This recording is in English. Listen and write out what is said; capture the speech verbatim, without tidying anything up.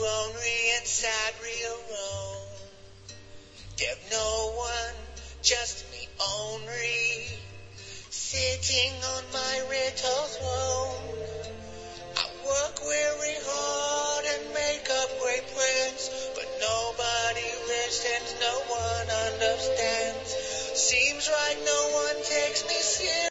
lonely and sad, real alone. There's no one, just me only, sitting on my little throne. I work very hard and make up great plans, but nobody listens, no one understands. Seems like no one takes me seriously.